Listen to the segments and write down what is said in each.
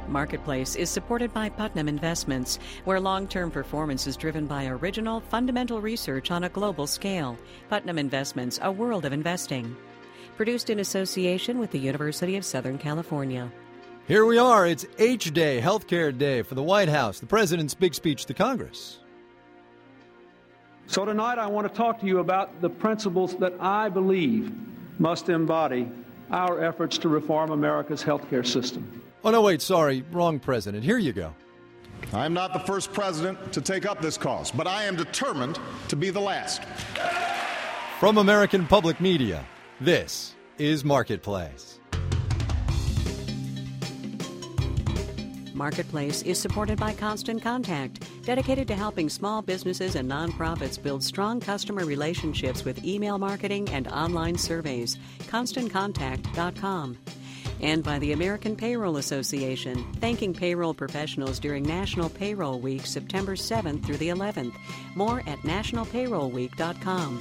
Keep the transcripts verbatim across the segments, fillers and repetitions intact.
Marketplace is supported by Putnam Investments, where long-term performance is driven by original, fundamental research on a global scale. Putnam Investments, a world of investing. Produced in association with the University of Southern California. Here we are. It's H Day, Healthcare Day for the White House, the president's big speech to Congress. So tonight I want to talk to you about the principles that I believe must embody our efforts to reform America's healthcare system. Oh, no, wait, sorry, wrong president. Here you go. I am not the first president to take up this cause, but I am determined to be the last. From American Public Media, this is Marketplace. Marketplace is supported by Constant Contact, dedicated to helping small businesses and nonprofits build strong customer relationships with email marketing and online surveys. constant contact dot com. And by the American Payroll Association, thanking payroll professionals during National Payroll Week, September seventh through the eleventh. More at national payroll week dot com.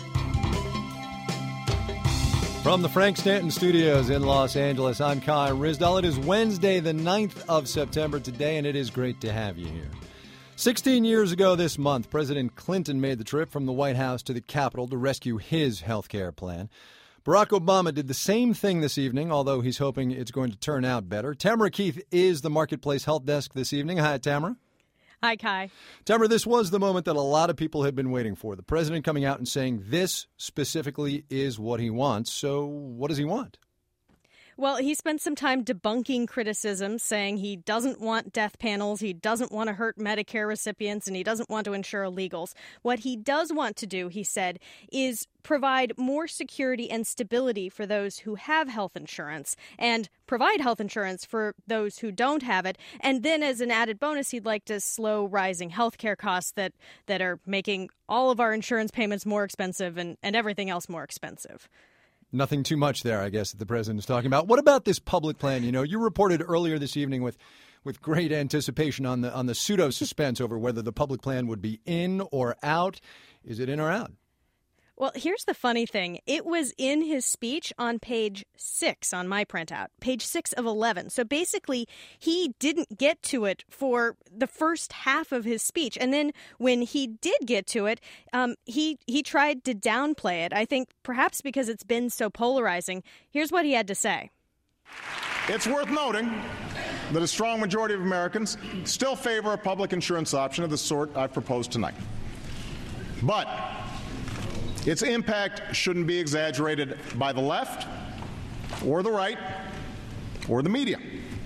From the Frank Stanton Studios in Los Angeles, I'm Kai Ryssdal. It is Wednesday, the ninth of September today, and it is great to have you here. Sixteen years ago this month, President Clinton made the trip from the White House to the Capitol to rescue his health care plan. Barack Obama did the same thing this evening, although he's hoping it's going to turn out better. Tamara Keith is the Marketplace Health Desk this evening. Hi, Tamara. Hi, Kai. Tamara, this was the moment that a lot of people had been waiting for. The president coming out and saying this specifically is what he wants. So what does he want? Well, he spent some time debunking criticism, saying he doesn't want death panels, he doesn't want to hurt Medicare recipients, and he doesn't want to insure illegals. What he does want to do, he said, is provide more security and stability for those who have health insurance and provide health insurance for those who don't have it. And then as an added bonus, he'd like to slow rising health care costs that, that are making all of our insurance payments more expensive and, and everything else more expensive. Nothing too much there, I guess, that the president is talking about. What about this public plan? You know, you reported earlier this evening with with great anticipation on the on the pseudo suspense over whether the public plan would be in or out. Is it in or out? Well, here's the funny thing. It was in his speech on page six on my printout, page six of eleven. So basically, he didn't get to it for the first half of his speech. And then when he did get to it, um, he, he tried to downplay it, I think perhaps because it's been so polarizing. Here's what he had to say. It's worth noting that a strong majority of Americans still favor a public insurance option of the sort I've proposed tonight. But its impact shouldn't be exaggerated by the left or the right or the media.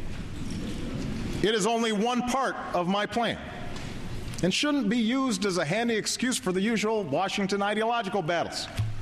It is only one part of my plan and shouldn't be used as a handy excuse for the usual Washington ideological battles.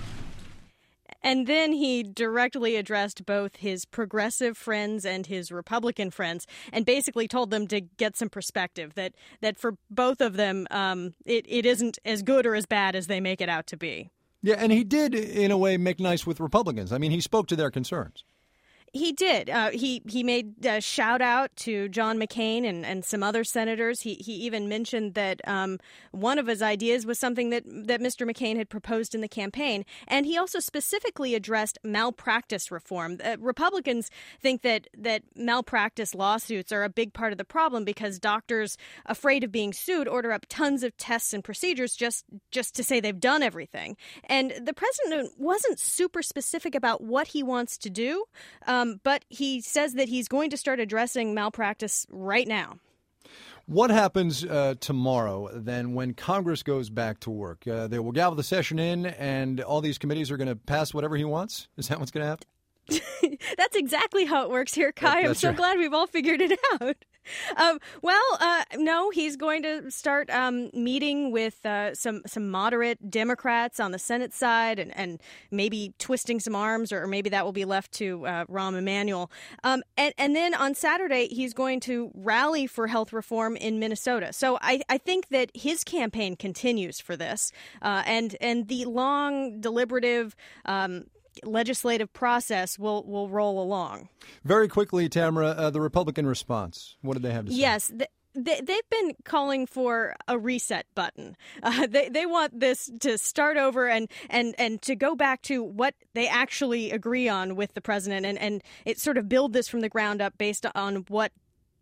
And then he directly addressed both his progressive friends and his Republican friends and basically told them to get some perspective, that that for both of them, um, it, it isn't as good or as bad as they make it out to be. Yeah, and he did, in a way, make nice with Republicans. I mean, he spoke to their concerns. He did. Uh, he he made a shout out to John McCain and, and some other senators. He he even mentioned that um, one of his ideas was something that, that Mister McCain had proposed in the campaign. And he also specifically addressed malpractice reform. Uh, Republicans think that, that malpractice lawsuits are a big part of the problem because doctors, afraid of being sued, order up tons of tests and procedures just, just to say they've done everything. And the president wasn't super specific about what he wants to do. Um, But he says that he's going to start addressing malpractice right now. What happens uh, tomorrow, then, when Congress goes back to work? Uh, they will gavel the session in, and all these committees are going to pass whatever he wants? Is that what's going to happen? That's exactly how it works here, Kai. That, I'm so right. glad we've all figured it out. Um, well, uh, no, he's going to start um, meeting with uh, some some moderate Democrats on the Senate side and, and maybe twisting some arms, or maybe that will be left to uh, Rahm Emanuel. Um, and, and then on Saturday, he's going to rally for health reform in Minnesota. So I, I think that his campaign continues for this. Uh, and, and the long, deliberative um legislative process will will roll along. Very quickly, Tamara, uh, the Republican response. What did they have to say? Yes. The, They, they've been calling for a reset button. Uh, they they want this to start over and, and, and to go back to what they actually agree on with the president and, and it sort of build this from the ground up based on what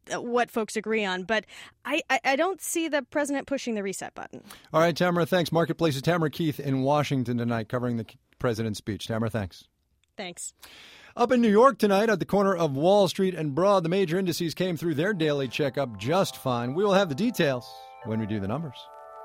what folks agree on. But I, I, I don't see the president pushing the reset button. All right, Tamara, thanks. Marketplace's Tamara Keith in Washington tonight covering the president's speech. Tamara, thanks. Thanks. Up in New York tonight at the corner of Wall Street and Broad, the major indices came through their daily checkup just fine. We will have the details when we do the numbers.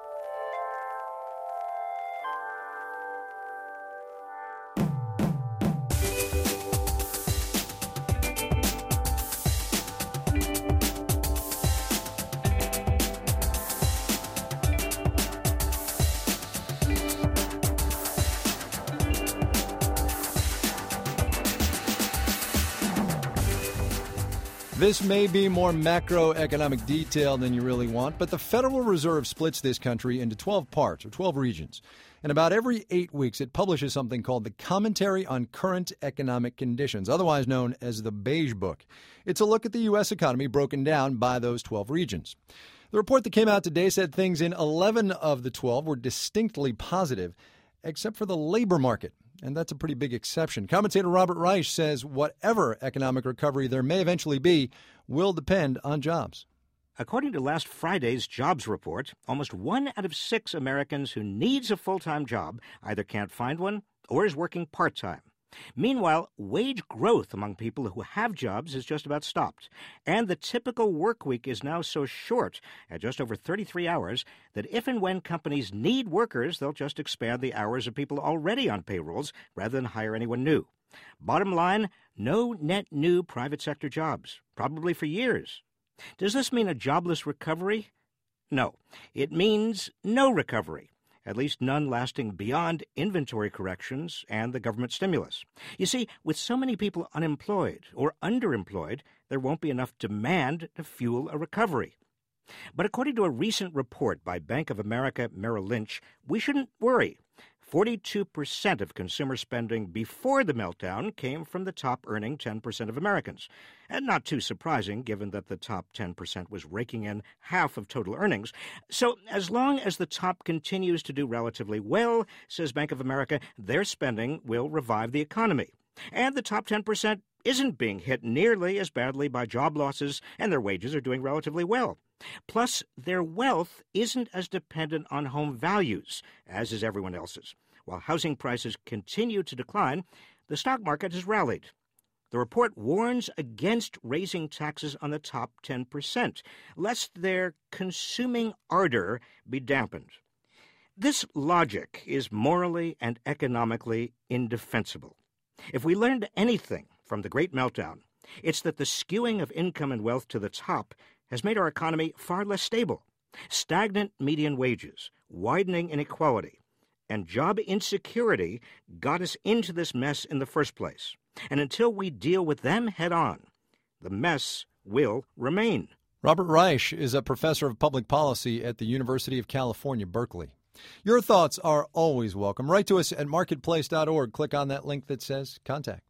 This may be more macroeconomic detail than you really want, but the Federal Reserve splits this country into twelve parts or twelve regions. And about every eight weeks, it publishes something called the Commentary on Current Economic Conditions, otherwise known as the Beige Book. It's a look at the U S economy broken down by those twelve regions. The report that came out today said things in eleven of the twelve were distinctly positive, except for the labor market. And that's a pretty big exception. Commentator Robert Reich says whatever economic recovery there may eventually be will depend on jobs. According to last Friday's jobs report, almost one out of six Americans who needs a full-time job either can't find one or is working part-time. Meanwhile, wage growth among people who have jobs has just about stopped, and the typical work week is now so short, at just over thirty-three hours, that if and when companies need workers, they'll just expand the hours of people already on payrolls rather than hire anyone new. Bottom line, no net new private sector jobs, probably for years. Does this mean a jobless recovery? No. It means no recovery. At least none lasting beyond inventory corrections and the government stimulus. You see, with so many people unemployed or underemployed, there won't be enough demand to fuel a recovery. But according to a recent report by Bank of America Merrill Lynch, we shouldn't worry. forty-two percent of consumer spending before the meltdown came from the top-earning ten percent of Americans. And not too surprising, given that the top ten percent was raking in half of total earnings. So as long as the top continues to do relatively well, says Bank of America, their spending will revive the economy. And the top ten percent isn't being hit nearly as badly by job losses, and their wages are doing relatively well. Plus, their wealth isn't as dependent on home values, as is everyone else's. While housing prices continue to decline, the stock market has rallied. The report warns against raising taxes on the top ten percent, lest their consuming ardor be dampened. This logic is morally and economically indefensible. If we learned anything from the Great Meltdown, it's that the skewing of income and wealth to the top has made our economy far less stable. Stagnant median wages, widening inequality, and job insecurity got us into this mess in the first place. And until we deal with them head on, the mess will remain. Robert Reich is a professor of public policy at the University of California, Berkeley. Your thoughts are always welcome. Write to us at marketplace dot org. Click on that link that says Contact.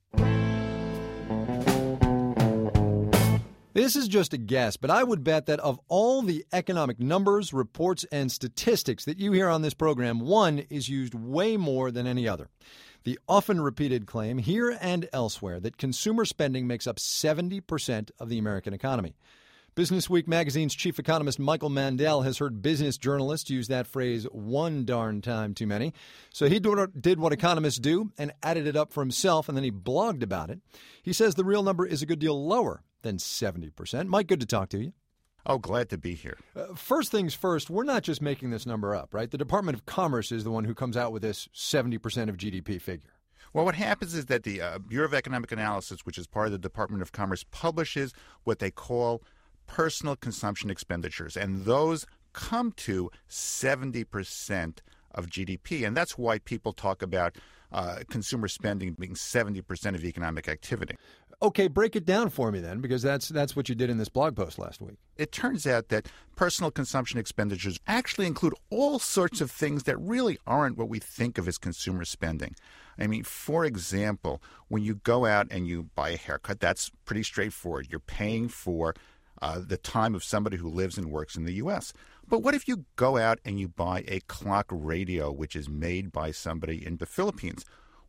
This is just a guess, but I would bet that of all the economic numbers, reports, and statistics that you hear on this program, one is used way more than any other. The often repeated claim here and elsewhere that consumer spending makes up seventy percent of the American economy. Business Week magazine's chief economist Michael Mandel has heard business journalists use that phrase one darn time too many. So he did what economists do and added it up for himself, and then he blogged about it. He says the real number is a good deal lower than seventy percent. Mike, good to talk to you. Oh, glad to be here. Uh, first things first, we're not just making this number up, right? The Department of Commerce is the one who comes out with this seventy percent of G D P figure. Well, what happens is that the uh, Bureau of Economic Analysis, which is part of the Department of Commerce, publishes what they call personal consumption expenditures, and those come to seventy percent of G D P. And that's why people talk about uh, consumer spending being seventy percent of economic activity. Okay, break it down for me then, because that's that's what you did in this blog post last week. It turns out that personal consumption expenditures actually include all sorts of things that really aren't what we think of as consumer spending. I mean, for example, when you go out and you buy a haircut, that's pretty straightforward. You're paying for uh, the time of somebody who lives and works in the U S. But what if you go out and you buy a clock radio, which is made by somebody in the Philippines?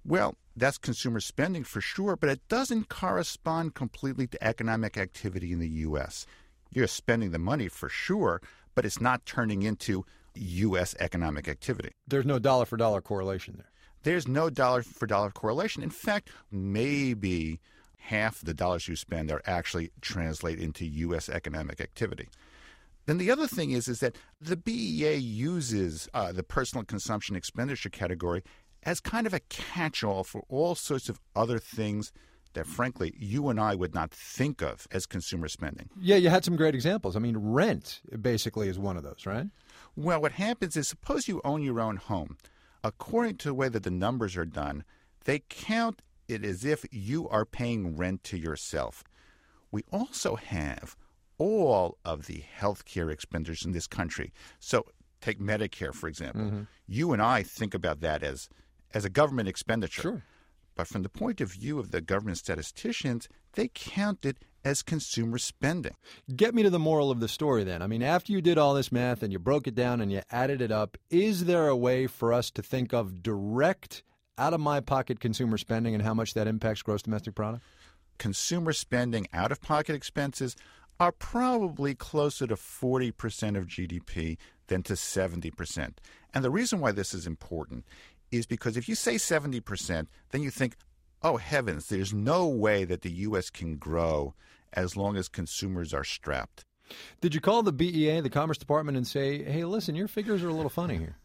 Well, that's consumer spending for sure, but it doesn't correspond completely to economic activity in the U S. You're spending the money for sure, but it's not turning into U S economic activity. There's no dollar-for-dollar correlation there. There's no dollar-for-dollar correlation. In fact, maybe half the dollars you spend are actually translate into U S economic activity. Then the other thing is, is that the B E A uses uh, the personal consumption expenditure category as kind of a catch-all for all sorts of other things that, frankly, you and I would not think of as consumer spending. Yeah, you had some great examples. I mean, rent basically is one of those, right? Well, what happens is, suppose you own your own home. According to the way that the numbers are done, they count it as if you are paying rent to yourself. We also have all of the health care expenditures in this country. So take Medicare, for example. Mm-hmm. You and I think about that as, as a government expenditure. Sure. But from the point of view of the government statisticians, they count it as consumer spending. Get me to the moral of the story then. I mean, after you did all this math and you broke it down and you added it up, is there a way for us to think of direct, out-of-my-pocket consumer spending and how much that impacts gross domestic product? Consumer spending, out-of-pocket expenses are probably closer to forty percent of G D P than to seventy percent. And the reason why this is important is because if you say seventy percent, then you think, oh, heavens, there's no way that the U S can grow as long as consumers are strapped. Did you call the B E A, the Commerce Department, and say, hey, listen, your figures are a little funny here?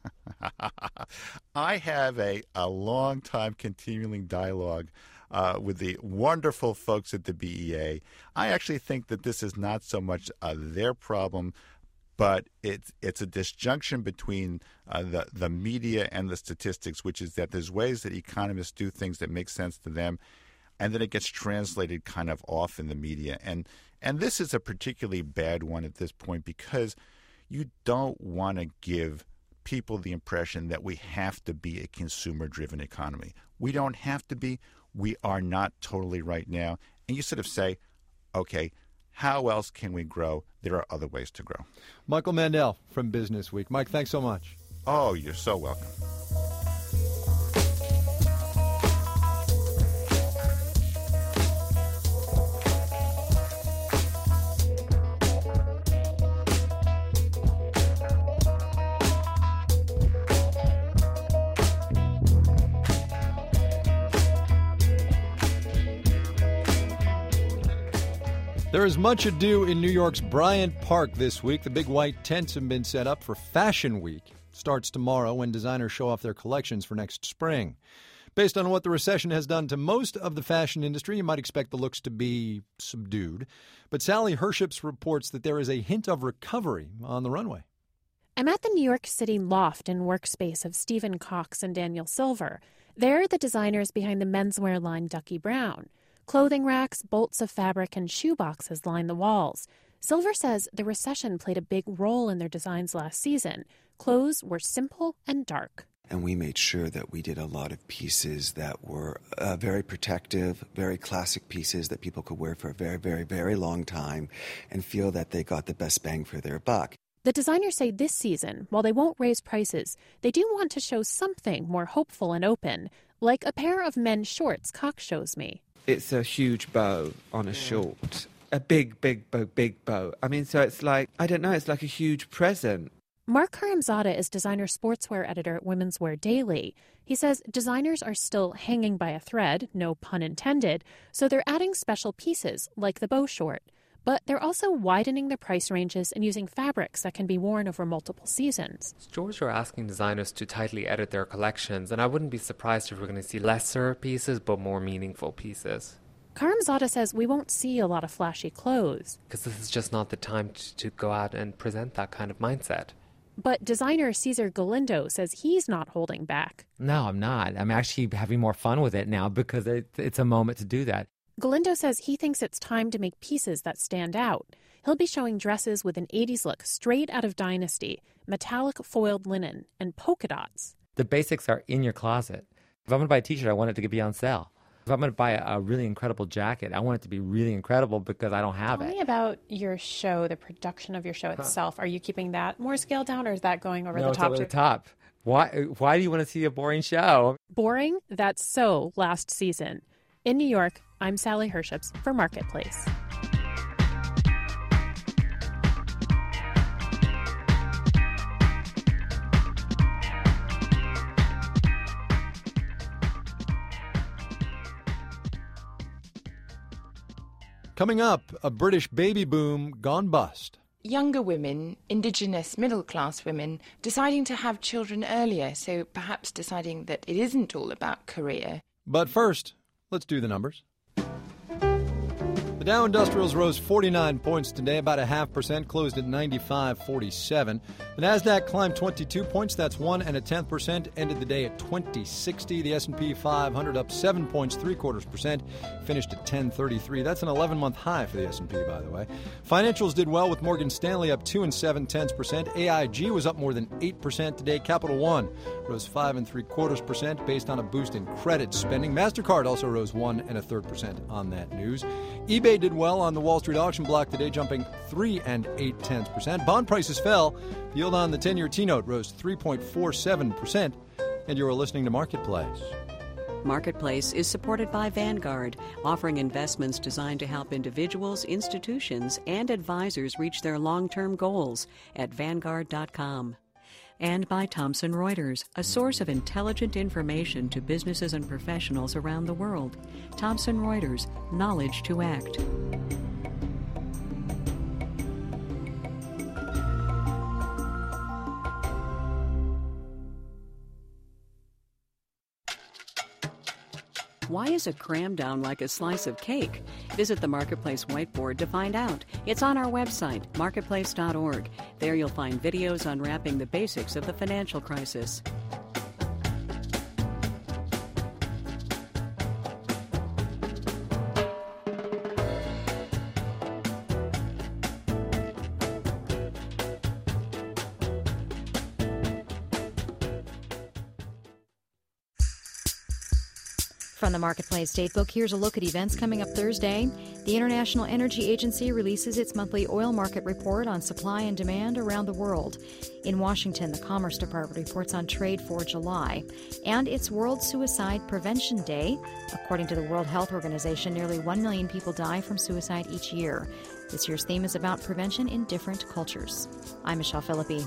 I have a, a long-time continuing dialogue uh, with the wonderful folks at the B E A. I actually think that this is not so much uh, their problem, but it's it's a disjunction between uh, the, the media and the statistics, which is that there's ways that economists do things that make sense to them, and then it gets translated kind of off in the media. And and this is a particularly bad one at this point because you don't want to give people the impression that we have to be a consumer-driven economy. We don't have to be. We are not totally right now. And you sort of say, okay, how else can we grow? There are other ways to grow. Michael Mandel from Business Week. Mike, thanks so much. Oh, you're so welcome. There is much ado in New York's Bryant Park this week. The big white tents have been set up for Fashion Week. It starts tomorrow when designers show off their collections for next spring. Based on what the recession has done to most of the fashion industry, you might expect the looks to be subdued. But Sally Herships reports that there is a hint of recovery on the runway. I'm at the New York City loft and workspace of Stephen Cox and Daniel Silver. They're the designers behind the menswear line Ducky Brown. Clothing racks, bolts of fabric, and shoe boxes line the walls. Silver says the recession played a big role in their designs last season. Clothes were simple and dark. And we made sure that we did a lot of pieces that were uh, very protective, very classic pieces that people could wear for a very, very, very long time and feel that they got the best bang for their buck. The designers say this season, while they won't raise prices, they do want to show something more hopeful and open, like a pair of men's shorts Cox shows me. It's a huge bow on a short. A big, big bow, big bow. I mean, so it's like, I don't know, it's like a huge present. Mark Karamzada is designer sportswear editor at Women's Wear Daily. He says designers are still hanging by a thread, no pun intended, so they're adding special pieces like the bow short. But they're also widening their price ranges and using fabrics that can be worn over multiple seasons. Stores are asking designers to tightly edit their collections, and I wouldn't be surprised if we're going to see lesser pieces but more meaningful pieces. Karamzada says we won't see a lot of flashy clothes. Because this is just not the time to, to go out and present that kind of mindset. But designer Cesar Galindo says he's not holding back. No, I'm not. I'm actually having more fun with it now because it, it's a moment to do that. Galindo says he thinks it's time to make pieces that stand out. He'll be showing dresses with an eighties look straight out of Dynasty, metallic foiled linen, and polka dots. The basics are in your closet. If I'm going to buy a t-shirt, I want it to be on sale. If I'm going to buy a, a really incredible jacket, I want it to be really incredible because I don't have Tell it. Tell me about your show, the production of your show itself. Huh. Are you keeping that more scaled down, or is that going over no, the top? No, it's over the top. Why, why do you want to see a boring show? Boring? That's so last season. In New York, I'm Sally Herships for Marketplace. Coming up, a British baby boom gone bust. Younger women, indigenous middle-class women, deciding to have children earlier, so perhaps deciding that it isn't all about career. But first, let's do the numbers. The Dow Industrials rose forty-nine points today, about a half percent, closed at ninety-five forty-seven. The Nasdaq climbed twenty-two points, that's one and a tenth percent, ended the day at twenty sixty. The S and P five hundred up seven points, three quarters percent, finished at ten thirty-three. That's an eleven-month high for the S and P, by the way. Financials did well with Morgan Stanley up two and seven tenths percent. A I G was up more than eight percent today. Capital One rose five and three quarters percent based on a boost in credit spending. MasterCard also rose one and a third percent on that news. eBay did well on the Wall Street auction block today, jumping three and eight tenths percent. Bond prices fell. The yield on the ten-year T-note rose three point four seven percent. And you're listening to Marketplace. Marketplace is supported by Vanguard, offering investments designed to help individuals, institutions, and advisors reach their long-term goals at Vanguard dot com. And by Thomson Reuters, a source of intelligent information to businesses and professionals around the world. Thomson Reuters, knowledge to act. Why is a cram down like a slice of cake? Visit the Marketplace whiteboard to find out. It's on our website, marketplace dot org. There you'll find videos unwrapping the basics of the financial crisis. From the Marketplace Datebook, here's a look at events coming up Thursday. The International Energy Agency releases its monthly oil market report on supply and demand around the world. In Washington, the Commerce Department reports on trade for July. And it's World Suicide Prevention Day. According to the World Health Organization, nearly one million people die from suicide each year. This year's theme is about prevention in different cultures. I'm Michelle Philippi.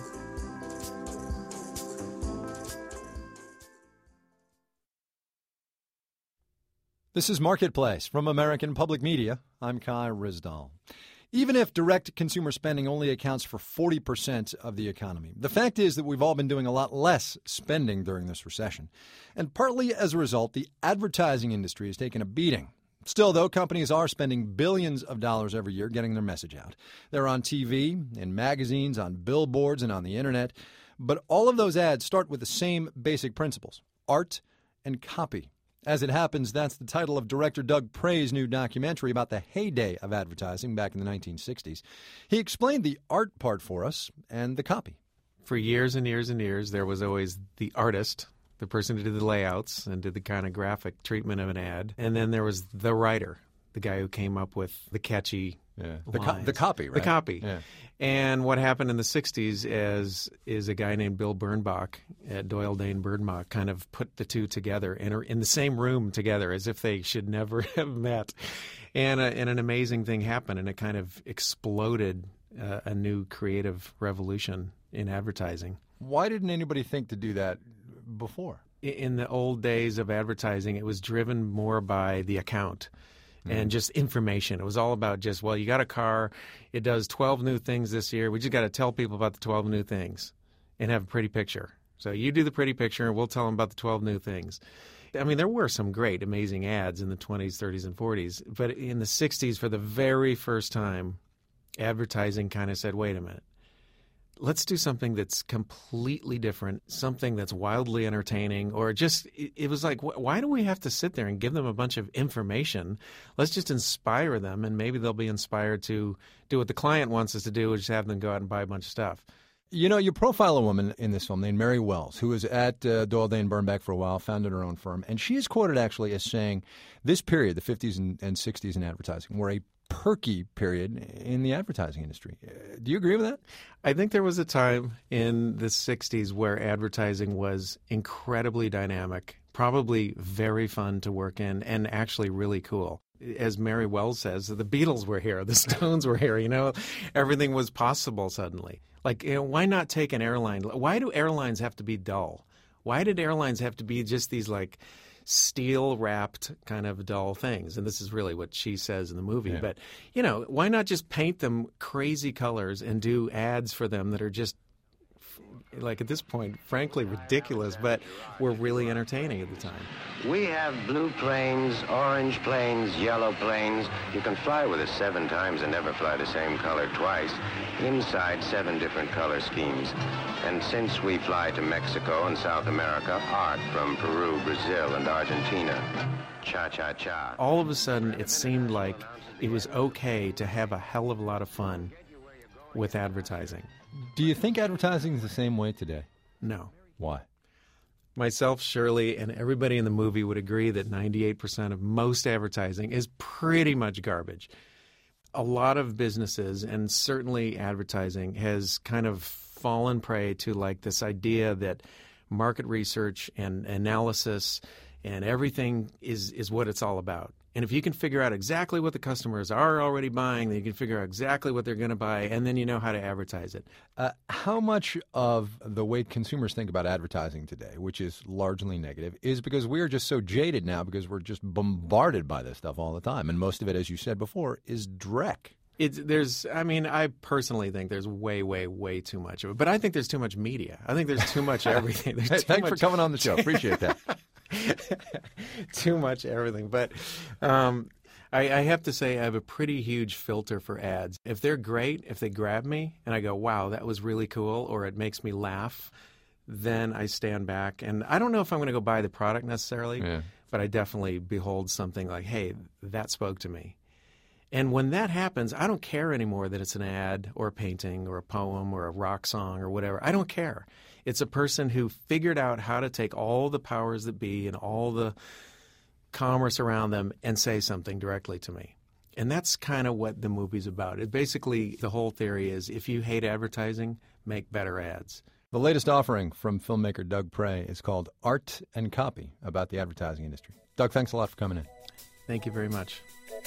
This is Marketplace from American Public Media. I'm Kai Ryssdal. Even if direct consumer spending only accounts for forty percent of the economy, the fact is that we've all been doing a lot less spending during this recession. And partly as a result, the advertising industry has taken a beating. Still, though, companies are spending billions of dollars every year getting their message out. They're on T V, in magazines, on billboards, and on the internet. But all of those ads start with the same basic principles: art and copy. As it happens, that's the title of director Doug Prey's new documentary about the heyday of advertising back in the nineteen sixties. He explained the art part for us and the copy. For years and years and years, there was always the artist, the person who did the layouts and did the kind of graphic treatment of an ad. And then there was the writer, the guy who came up with the catchy yeah. the, lines. co- the copy, right? The copy. Yeah. And what happened in the sixties is is a guy named Bill Bernbach at Doyle Dane Bernbach kind of put the two together and are in the same room together as if they should never have met. And, a, and an amazing thing happened, and it kind of exploded uh, a new creative revolution in advertising. Why didn't anybody think to do that before? In the old days of advertising, it was driven more by the account. And just information. It was all about just, well, you got a car. It does twelve new things this year. We just got to tell people about the twelve new things and have a pretty picture. So you do the pretty picture, and we'll tell them about the twelve new things. I mean, there were some great, amazing ads in the twenties, thirties, and forties. But in the sixties, for the very first time, advertising kind of said, wait a minute. Let's do something that's completely different, something that's wildly entertaining, or just, it, it was like, wh- why do we have to sit there and give them a bunch of information? Let's just inspire them, and maybe they'll be inspired to do what the client wants us to do, which is have them go out and buy a bunch of stuff. You know, you profile a woman in this film named Mary Wells, who was at uh, Doyle Dane Bernbach for a while, founded her own firm, and she is quoted actually as saying this period, the fifties and, and sixties in advertising, were a perky period in the advertising industry. Do you agree with that? I think there was a time in the sixties where advertising was incredibly dynamic, probably very fun to work in, and actually really cool. As Mary Wells says, the Beatles were here, the Stones were here, you know, everything was possible suddenly. Like, you know, why not take an airline? Why do airlines have to be dull? Why did airlines have to be just these, like, steel-wrapped kind of dull things? And this is really what she says in the movie. Yeah. But, you know, why not just paint them crazy colors and do ads for them that are just, like, at this point, frankly, ridiculous, but were really entertaining at the time. We have blue planes, orange planes, yellow planes. You can fly with us seven times and never fly the same color twice. Inside seven different color schemes. And since we fly to Mexico and South America, art from Peru, Brazil, and Argentina. Cha-cha-cha. All of a sudden, it seemed like it was okay to have a hell of a lot of fun with advertising. Do you think advertising is the same way today? No. Why? Myself, Shirley, and everybody in the movie would agree that ninety-eight percent of most advertising is pretty much garbage. A lot of businesses, and certainly advertising, has kind of fallen prey to like this idea that market research and analysis and everything is, is what it's all about. And if you can figure out exactly what the customers are already buying, then you can figure out exactly what they're going to buy, and then you know how to advertise it. Uh, how much of the way consumers think about advertising today, which is largely negative, is because we are just so jaded now because we're just bombarded by this stuff all the time. And most of it, as you said before, is dreck. It's, there's, I mean, I personally think there's way, way, way too much of it. But I think there's too much media. I think there's too much everything. There's hey, too thanks much... for coming on the show. Appreciate that. Too much everything. But um, I, I have to say I have a pretty huge filter for ads. If they're great, if they grab me and I go, wow, that was really cool, or it makes me laugh, then I stand back. And I don't know if I'm going to go buy the product necessarily, yeah. but I definitely behold something like, hey, that spoke to me. And when that happens, I don't care anymore that it's an ad or a painting or a poem or a rock song or whatever. I don't care. It's a person who figured out how to take all the powers that be and all the commerce around them and say something directly to me. And that's kind of what the movie's about. It basically, the whole theory is if you hate advertising, make better ads. The latest offering from filmmaker Doug Prey is called Art and Copy, about the advertising industry. Doug, thanks a lot for coming in. Thank you very much.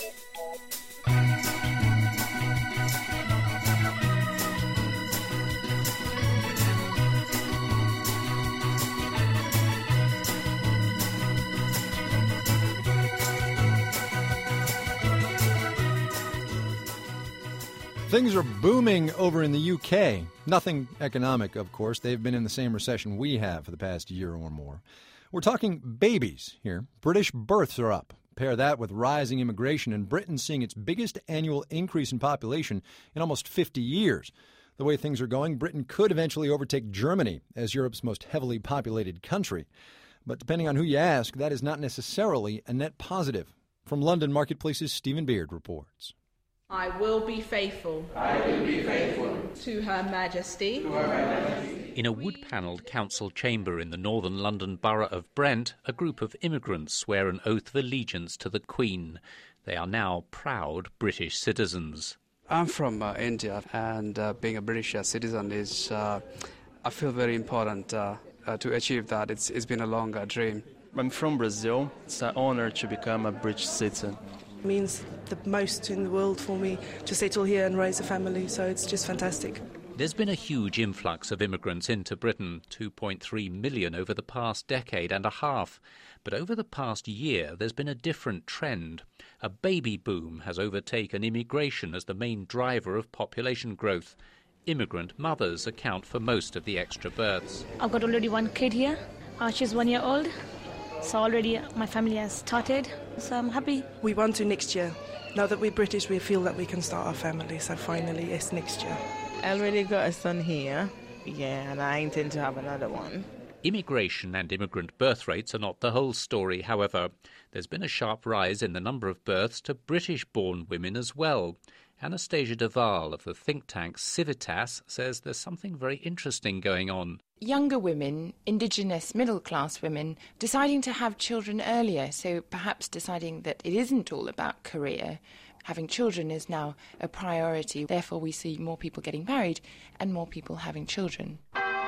Things are booming over in the U K. Nothing economic, of course. They've been in the same recession we have for the past year or more. We're talking babies here. British births are up. Pair that with rising immigration, and Britain seeing its biggest annual increase in population in almost fifty years. The way things are going, Britain could eventually overtake Germany as Europe's most heavily populated country. But depending on who you ask, that is not necessarily a net positive. From London Marketplace's Stephen Beard reports. I will be faithful. I will be faithful. To Her Majesty. To Her Majesty. In a wood-panelled council chamber in the northern London borough of Brent, a group of immigrants swear an oath of allegiance to the Queen. They are now proud British citizens. I'm from uh, India, and uh, being a British uh, citizen is, uh, I feel very important uh, uh, to achieve that. It's, it's been a long uh, dream. I'm from Brazil. It's an honor to become a British citizen. It means the most in the world for me to settle here and raise a family, so it's just fantastic. There's been a huge influx of immigrants into Britain, two point three million over the past decade and a half. But over the past year, there's been a different trend. A baby boom has overtaken immigration as the main driver of population growth. Immigrant mothers account for most of the extra births. I've got already one kid here. Uh, she's one year old. So already my family has started, so I'm happy. We want to next year. Now that we're British, we feel that we can start our family, so finally, yes, next year. I already got a son here, yeah, and I intend to have another one. Immigration and immigrant birth rates are not the whole story, however. There's been a sharp rise in the number of births to British-born women as well. Anastasia Deval of the think tank Civitas says there's something very interesting going on. Younger women, indigenous middle-class women, deciding to have children earlier, so perhaps deciding that it isn't all about career, having children is now a priority. Therefore, we see more people getting married and more people having children.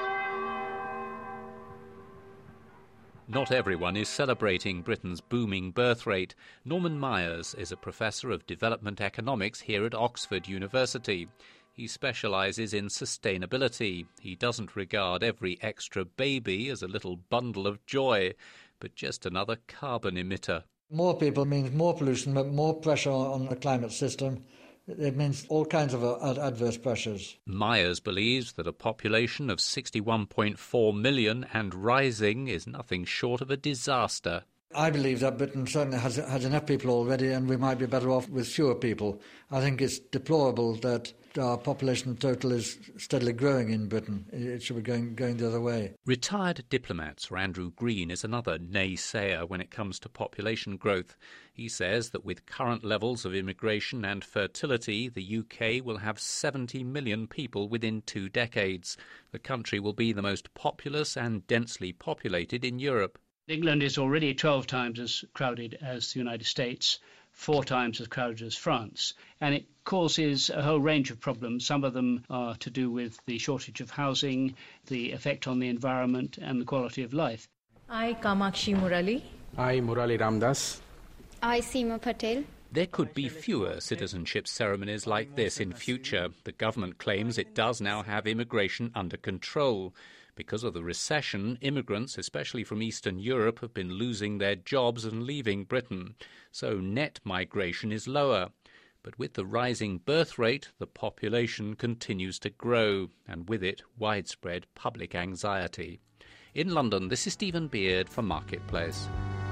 Not everyone is celebrating Britain's booming birth rate. Norman Myers is a professor of development economics here at Oxford University. He specialises in sustainability. He doesn't regard every extra baby as a little bundle of joy, but just another carbon emitter. More people means more pollution, but more pressure on the climate system. It means all kinds of adverse pressures. Myers believes that a population of sixty-one point four million and rising is nothing short of a disaster. I believe that Britain certainly has, has enough people already, and we might be better off with fewer people. I think it's deplorable that our population total is steadily growing in Britain. It should be going, going the other way. Retired diplomat Sir Andrew Green is another naysayer when it comes to population growth. He says that with current levels of immigration and fertility, the U K will have seventy million people within two decades. The country will be the most populous and densely populated in Europe. England is already twelve times as crowded as the United States, four times as crowded as France, and it causes a whole range of problems. Some of them are to do with the shortage of housing, the effect on the environment and the quality of life. I, Kamakshi Murali. I, Murali Ramdas. I, Seema Patel. There could be fewer citizenship ceremonies like this in future. The government claims it does now have immigration under control. Because of the recession, immigrants, especially from Eastern Europe, have been losing their jobs and leaving Britain. So net migration is lower. But with the rising birth rate, the population continues to grow, and with it, widespread public anxiety. In London, this is Stephen Beard for Marketplace.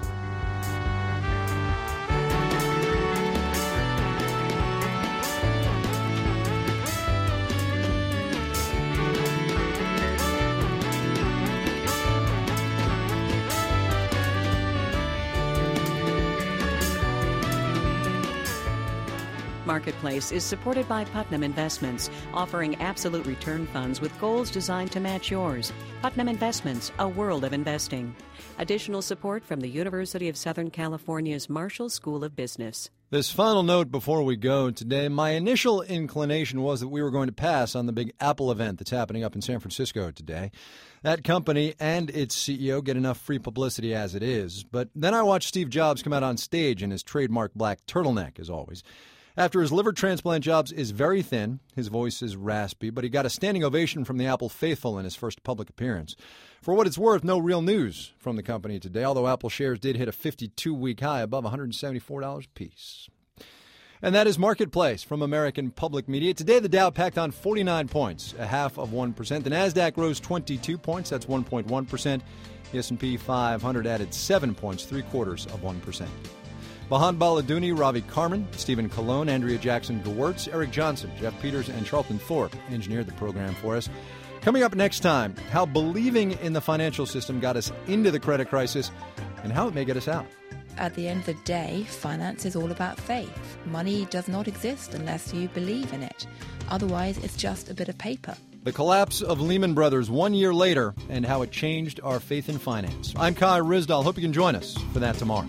Marketplace is supported by Putnam Investments, offering absolute return funds with goals designed to match yours. Putnam Investments, a world of investing. Additional support from the University of Southern California's Marshall School of Business. This final note before we go today, my initial inclination was that we were going to pass on the big Apple event that's happening up in San Francisco today. That company and its C E O get enough free publicity as it is. But then I watched Steve Jobs come out on stage in his trademark black turtleneck, as always. After his liver transplant, Jobs is very thin, his voice is raspy, but he got a standing ovation from the Apple faithful in his first public appearance. For what it's worth, no real news from the company today, although Apple shares did hit a fifty-two week high above one hundred seventy-four dollars a piece. And that is Marketplace from American Public Media. Today, the Dow packed on forty-nine points, a half of one percent. The NASDAQ rose twenty-two points, that's one point one percent. The S and P five hundred added seven points, three quarters of one percent. Bahan Baladuni, Ravi Carmen, Stephen Colon, Andrea Jackson-Gewurtz, Eric Johnson, Jeff Peters, and Charlton Thorpe engineered the program for us. Coming up next time, how believing in the financial system got us into the credit crisis and how it may get us out. At the end of the day, finance is all about faith. Money does not exist unless you believe in it. Otherwise, it's just a bit of paper. The collapse of Lehman Brothers one year later and how it changed our faith in finance. I'm Kai Ryssdal. Hope you can join us for that tomorrow.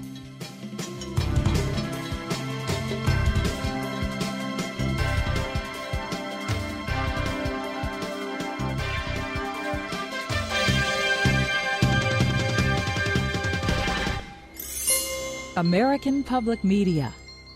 American Public Media.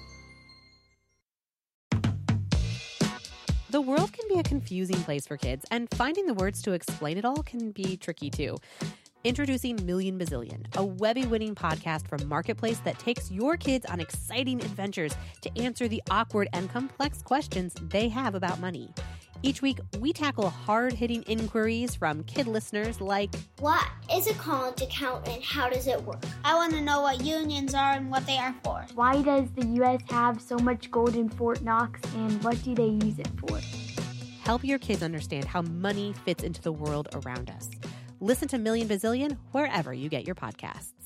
The world can be a confusing place for kids, and finding the words to explain it all can be tricky too. Introducing Million Bazillion, a Webby-winning podcast from Marketplace that takes your kids on exciting adventures to answer the awkward and complex questions they have about money. Each week, we tackle hard-hitting inquiries from kid listeners like, what is a college account and how does it work? I want to know what unions are and what they are for. Why does the U S have so much gold in Fort Knox and what do they use it for? Help your kids understand how money fits into the world around us. Listen to Million Bazillion wherever you get your podcasts.